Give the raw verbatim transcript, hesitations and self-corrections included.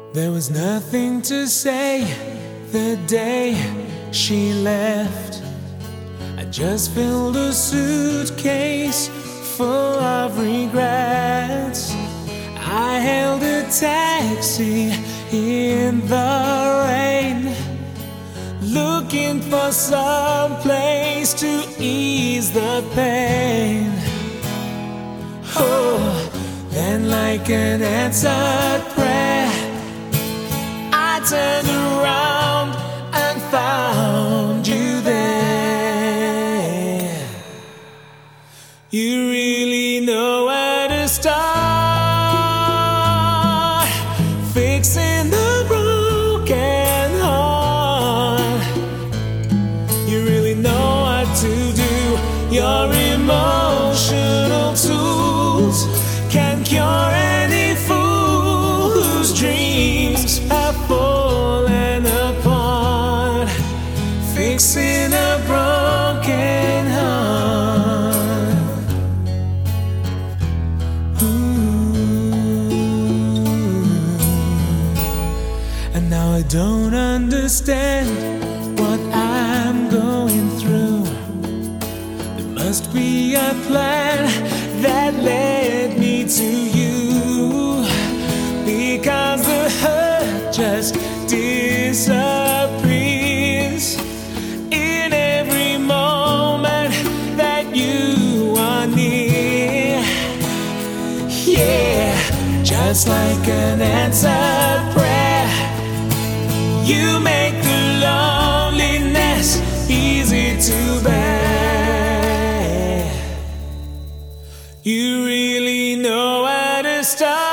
There was nothing to say the day she left. I just filled a suitcase full of regrets. I hailed a taxi in the rain, looking for some place to ease the pain. Oh, then like an answered prayer, I turned around and found you there. You really know where to start fixing the broken heart. You really know what to do. Your emotional tools can cure any fool whose dreams have fallen apart. Fixing a broken heart. Ooh. And now I don't understand what I'm going through. There must be a plan that led me to you, because the hurt just disappears in every moment that you are near. Yeah, just like an answered prayer, you make the loneliness easy to bear. You really know where to start